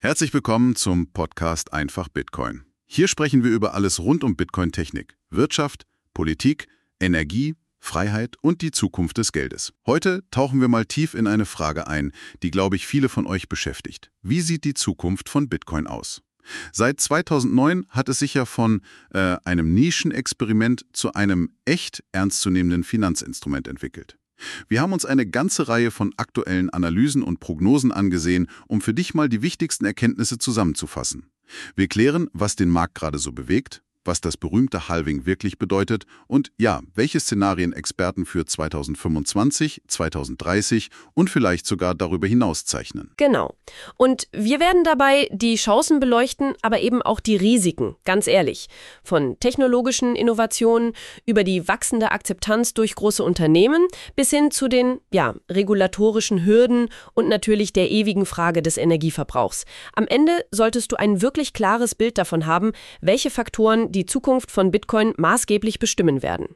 Herzlich willkommen zum Podcast Einfach Bitcoin. Hier sprechen wir über alles rund um Bitcoin-Technik, Wirtschaft, Politik, Energie, Freiheit und die Zukunft des Geldes. Heute tauchen wir mal tief in eine Frage ein, die, glaube ich, viele von euch beschäftigt. Wie sieht die Zukunft von Bitcoin aus? Seit 2009 hat es sich ja von einem Nischenexperiment zu einem echt ernstzunehmenden Finanzinstrument entwickelt. Wir haben uns eine ganze Reihe von aktuellen Analysen und Prognosen angesehen, um für dich mal die wichtigsten Erkenntnisse zusammenzufassen. Wir klären, was den Markt gerade so bewegt, was das berühmte Halving wirklich bedeutet und ja, welche Szenarien Experten für 2025, 2030 und vielleicht sogar darüber hinaus zeichnen. Genau. Und wir werden dabei die Chancen beleuchten, aber eben auch die Risiken, ganz ehrlich. Von technologischen Innovationen über die wachsende Akzeptanz durch große Unternehmen bis hin zu den, regulatorischen Hürden und natürlich der ewigen Frage des Energieverbrauchs. Am Ende solltest du ein wirklich klares Bild davon haben, welche Faktoren die Zukunft von Bitcoin maßgeblich bestimmen werden.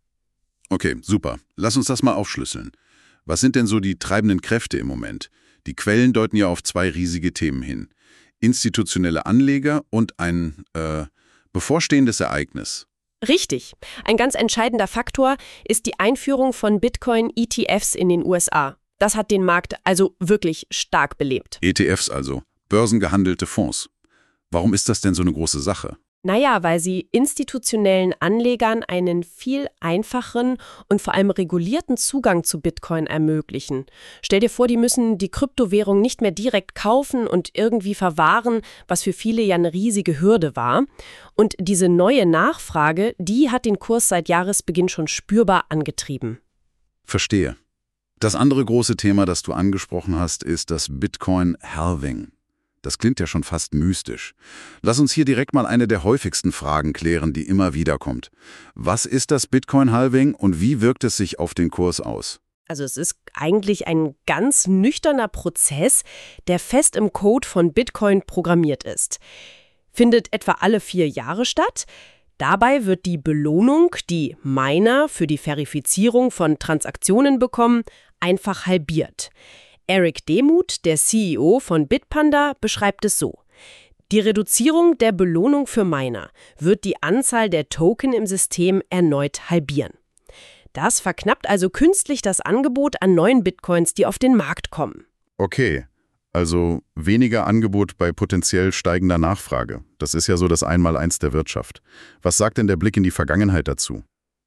Okay, super. Lass uns das mal aufschlüsseln. Was sind denn so die treibenden Kräfte im Moment? Die Quellen deuten ja auf zwei riesige Themen hin. Institutionelle Anleger und ein bevorstehendes Ereignis. Richtig. Ein ganz entscheidender Faktor ist die Einführung von Bitcoin-ETFs in den USA. Das hat den Markt also wirklich stark belebt. ETFs also, börsengehandelte Fonds. Warum ist das denn so eine große Sache? Naja, weil sie institutionellen Anlegern einen viel einfacheren und vor allem regulierten Zugang zu Bitcoin ermöglichen. Stell dir vor, die müssen die Kryptowährung nicht mehr direkt kaufen und irgendwie verwahren, was für viele ja eine riesige Hürde war. Und diese neue Nachfrage, die hat den Kurs seit Jahresbeginn schon spürbar angetrieben. Verstehe. Das andere große Thema, das du angesprochen hast, ist das Bitcoin-Halving. Das klingt ja schon fast mystisch. Lass uns hier direkt mal eine der häufigsten Fragen klären, die immer wieder kommt. Was ist das Bitcoin-Halving und wie wirkt es sich auf den Kurs aus? Also es ist eigentlich ein ganz nüchterner Prozess, der fest im Code von Bitcoin programmiert ist. Findet etwa alle 4 Jahre statt. Dabei wird die Belohnung, die Miner für die Verifizierung von Transaktionen bekommen, einfach halbiert. Eric Demuth, der CEO von Bitpanda, beschreibt es so. Die Reduzierung der Belohnung für Miner wird die Anzahl der Token im System erneut halbieren. Das verknappt also künstlich das Angebot an neuen Bitcoins, die auf den Markt kommen. Okay, also weniger Angebot bei potenziell steigender Nachfrage. Das ist ja so das Einmaleins der Wirtschaft. Was sagt denn der Blick in die Vergangenheit dazu?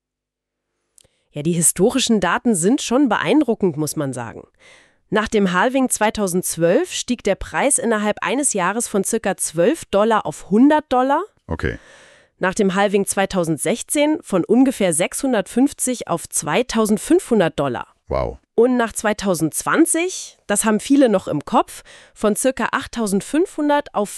Ja, die historischen Daten sind schon beeindruckend, muss man sagen. Nach dem Halving 2012 stieg der Preis innerhalb eines Jahres von ca. $12 auf $100. Okay. Nach dem Halving 2016 von ungefähr $650 auf $2.500. Wow. Und nach 2020, das haben viele noch im Kopf, von ca. $8.500 auf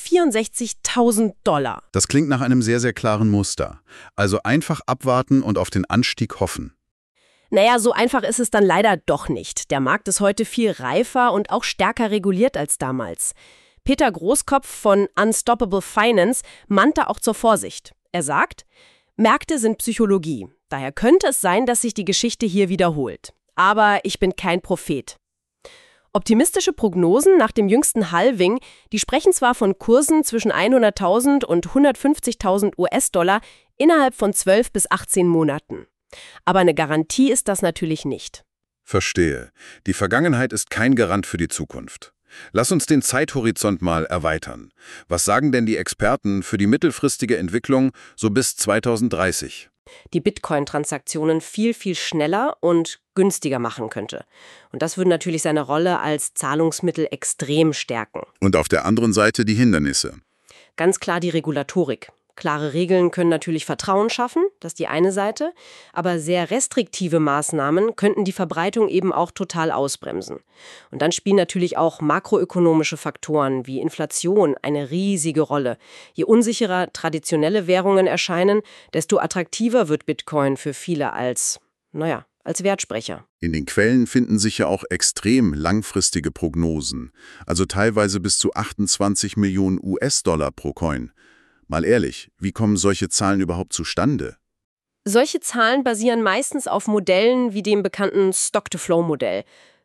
$64.000. Das klingt nach einem sehr, sehr klaren Muster. Also einfach abwarten und auf den Anstieg hoffen. Naja, so einfach ist es dann leider doch nicht. Der Markt ist heute viel reifer und auch stärker reguliert als damals. Peter Großkopf von Unstoppable Finance mahnte auch zur Vorsicht. Er sagt, Märkte sind Psychologie. Daher könnte es sein, dass sich die Geschichte hier wiederholt. Aber ich bin kein Prophet. Optimistische Prognosen nach dem jüngsten Halving, die sprechen zwar von Kursen zwischen 100.000 und 150.000 US-Dollar innerhalb von 12 bis 18 Monaten. Aber eine Garantie ist das natürlich nicht. Verstehe. Die Vergangenheit ist kein Garant für die Zukunft. Lass uns den Zeithorizont mal erweitern. Was sagen denn die Experten für die mittelfristige Entwicklung so bis 2030? Die Bitcoin-Transaktionen viel, viel schneller und günstiger machen könnte. Und das würde natürlich seine Rolle als Zahlungsmittel extrem stärken. Und auf der anderen Seite die Hindernisse. Ganz klar die Regulatorik. Klare Regeln können natürlich Vertrauen schaffen, das ist die eine Seite, aber sehr restriktive Maßnahmen könnten die Verbreitung eben auch total ausbremsen. Und dann spielen natürlich auch makroökonomische Faktoren wie Inflation eine riesige Rolle. Je unsicherer traditionelle Währungen erscheinen, desto attraktiver wird Bitcoin für viele als Wertsprecher. In den Quellen finden sich ja auch extrem langfristige Prognosen, also teilweise bis zu 28 Millionen US-Dollar pro Coin. Mal ehrlich, wie kommen solche Zahlen überhaupt zustande? Solche Zahlen basieren meistens auf Modellen wie dem bekannten Stock-to-Flow-Modell.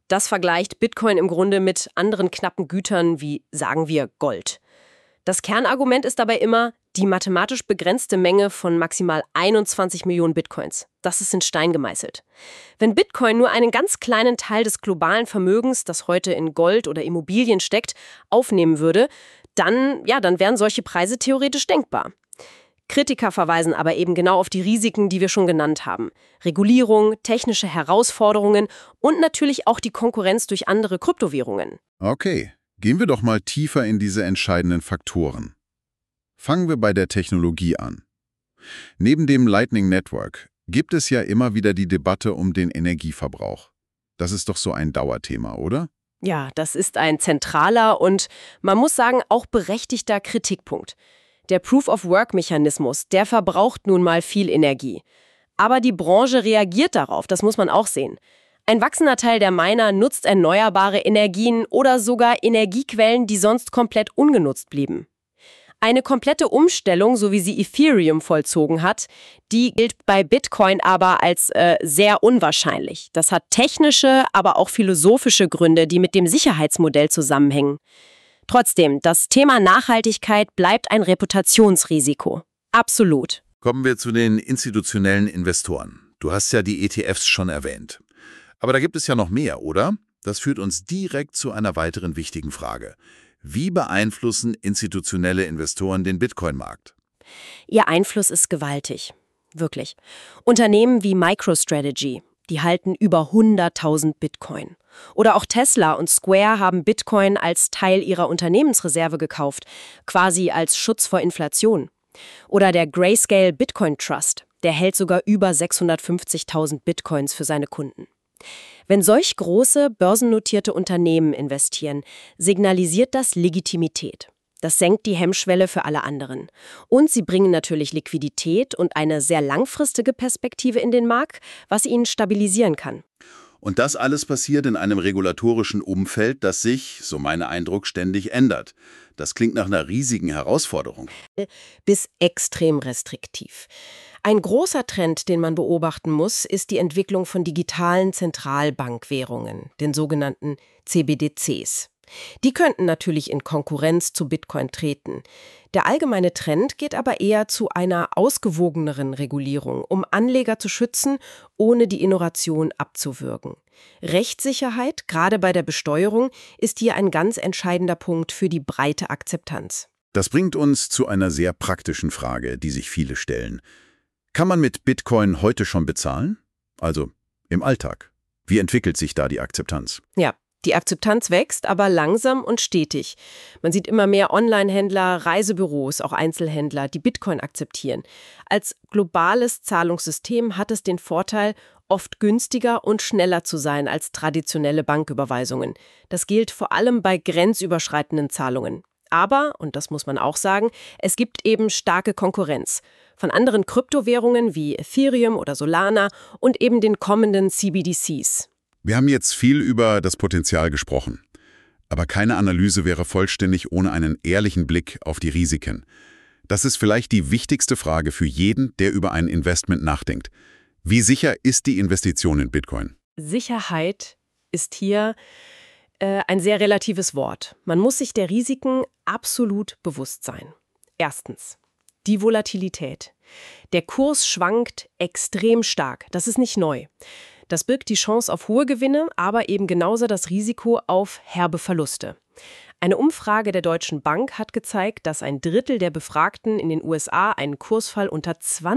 Das vergleicht Bitcoin im Grunde mit anderen knappen Gütern wie, sagen wir, Gold. Das Kernargument ist dabei immer die mathematisch begrenzte Menge von maximal 21 Millionen Bitcoins. Das ist in Stein gemeißelt. Wenn Bitcoin nur einen ganz kleinen Teil des globalen Vermögens, das heute in Gold oder Immobilien steckt, aufnehmen würde, dann wären solche Preise theoretisch denkbar. Kritiker verweisen aber eben genau auf die Risiken, die wir schon genannt haben. Regulierung, technische Herausforderungen und natürlich auch die Konkurrenz durch andere Kryptowährungen. Okay, gehen wir doch mal tiefer in diese entscheidenden Faktoren. Fangen wir bei der Technologie an. Neben dem Lightning Network gibt es ja immer wieder die Debatte um den Energieverbrauch. Das ist doch so ein Dauerthema, oder? Ja, das ist ein zentraler und, man muss sagen, auch berechtigter Kritikpunkt. Der Proof-of-Work-Mechanismus, der verbraucht nun mal viel Energie. Aber die Branche reagiert darauf, das muss man auch sehen. Ein wachsender Teil der Miner nutzt erneuerbare Energien oder sogar Energiequellen, die sonst komplett ungenutzt blieben. Eine komplette Umstellung, so wie sie Ethereum vollzogen hat, die gilt bei Bitcoin aber als sehr unwahrscheinlich. Das hat technische, aber auch philosophische Gründe, die mit dem Sicherheitsmodell zusammenhängen. Trotzdem, das Thema Nachhaltigkeit bleibt ein Reputationsrisiko. Absolut. Kommen wir zu den institutionellen Investoren. Du hast ja die ETFs schon erwähnt. Aber da gibt es ja noch mehr, oder? Das führt uns direkt zu einer weiteren wichtigen Frage. Wie beeinflussen institutionelle Investoren den Bitcoin-Markt? Ihr Einfluss ist gewaltig. Wirklich. Unternehmen wie MicroStrategy, die halten über 100.000 Bitcoin. Oder auch Tesla und Square haben Bitcoin als Teil ihrer Unternehmensreserve gekauft, quasi als Schutz vor Inflation. Oder der Grayscale Bitcoin Trust, der hält sogar über 650.000 Bitcoins für seine Kunden. Wenn solch große, börsennotierte Unternehmen investieren, signalisiert das Legitimität. Das senkt die Hemmschwelle für alle anderen. Und sie bringen natürlich Liquidität und eine sehr langfristige Perspektive in den Markt, was ihn stabilisieren kann. Und das alles passiert in einem regulatorischen Umfeld, das sich, so mein Eindruck, ständig ändert. Das klingt nach einer riesigen Herausforderung. Bis extrem restriktiv. Ein großer Trend, den man beobachten muss, ist die Entwicklung von digitalen Zentralbankwährungen, den sogenannten CBDCs. Die könnten natürlich in Konkurrenz zu Bitcoin treten. Der allgemeine Trend geht aber eher zu einer ausgewogeneren Regulierung, um Anleger zu schützen, ohne die Innovation abzuwürgen. Rechtssicherheit, gerade bei der Besteuerung, ist hier ein ganz entscheidender Punkt für die breite Akzeptanz. Das bringt uns zu einer sehr praktischen Frage, die sich viele stellen. Kann man mit Bitcoin heute schon bezahlen? Also im Alltag. Wie entwickelt sich da die Akzeptanz? Ja. Die Akzeptanz wächst, aber langsam und stetig. Man sieht immer mehr Online-Händler, Reisebüros, auch Einzelhändler, die Bitcoin akzeptieren. Als globales Zahlungssystem hat es den Vorteil, oft günstiger und schneller zu sein als traditionelle Banküberweisungen. Das gilt vor allem bei grenzüberschreitenden Zahlungen. Aber, und das muss man auch sagen, es gibt eben starke Konkurrenz von anderen Kryptowährungen wie Ethereum oder Solana und eben den kommenden CBDCs. Wir haben jetzt viel über das Potenzial gesprochen. Aber keine Analyse wäre vollständig ohne einen ehrlichen Blick auf die Risiken. Das ist vielleicht die wichtigste Frage für jeden, der über ein Investment nachdenkt. Wie sicher ist die Investition in Bitcoin? Sicherheit ist hier ein sehr relatives Wort. Man muss sich der Risiken absolut bewusst sein. Erstens, die Volatilität. Der Kurs schwankt extrem stark. Das ist nicht neu. Das birgt die Chance auf hohe Gewinne, aber eben genauso das Risiko auf herbe Verluste. Eine Umfrage der Deutschen Bank hat gezeigt, dass ein Drittel der Befragten in den USA einen Kursfall unter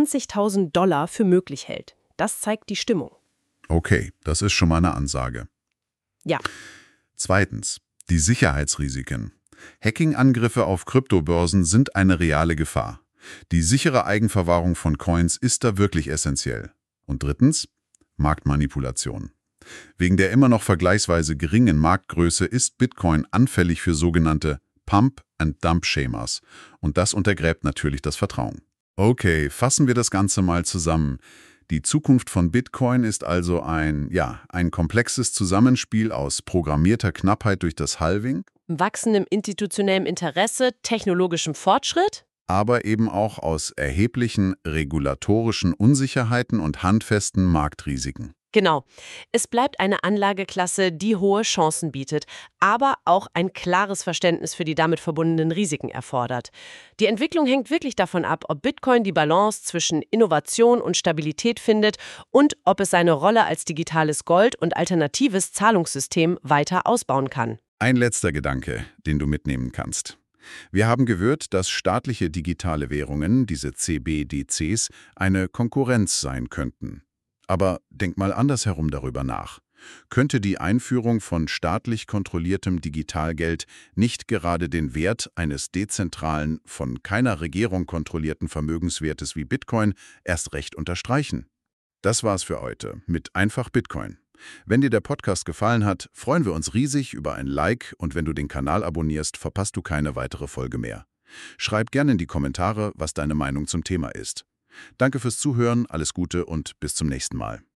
$20.000 für möglich hält. Das zeigt die Stimmung. Okay, das ist schon mal eine Ansage. Ja. Zweitens, die Sicherheitsrisiken. Hacking-Angriffe auf Kryptobörsen sind eine reale Gefahr. Die sichere Eigenverwahrung von Coins ist da wirklich essentiell. Und drittens, Marktmanipulation. Wegen der immer noch vergleichsweise geringen Marktgröße ist Bitcoin anfällig für sogenannte Pump-and-Dump-Schemas. Und das untergräbt natürlich das Vertrauen. Okay, fassen wir das Ganze mal zusammen. Die Zukunft von Bitcoin ist also ein komplexes Zusammenspiel aus programmierter Knappheit durch das Halving, Wachsendem institutionellem Interesse, technologischem Fortschritt, aber eben auch aus erheblichen regulatorischen Unsicherheiten und handfesten Marktrisiken. Genau. Es bleibt eine Anlageklasse, die hohe Chancen bietet, aber auch ein klares Verständnis für die damit verbundenen Risiken erfordert. Die Entwicklung hängt wirklich davon ab, ob Bitcoin die Balance zwischen Innovation und Stabilität findet und ob es seine Rolle als digitales Gold und alternatives Zahlungssystem weiter ausbauen kann. Ein letzter Gedanke, den du mitnehmen kannst. Wir haben gehört, dass staatliche digitale Währungen, diese CBDCs, eine Konkurrenz sein könnten. Aber denk mal andersherum darüber nach. Könnte die Einführung von staatlich kontrolliertem Digitalgeld nicht gerade den Wert eines dezentralen, von keiner Regierung kontrollierten Vermögenswertes wie Bitcoin erst recht unterstreichen? Das war's für heute mit Einfach Bitcoin. Wenn dir der Podcast gefallen hat, freuen wir uns riesig über ein Like und wenn du den Kanal abonnierst, verpasst du keine weitere Folge mehr. Schreib gerne in die Kommentare, was deine Meinung zum Thema ist. Danke fürs Zuhören, alles Gute und bis zum nächsten Mal.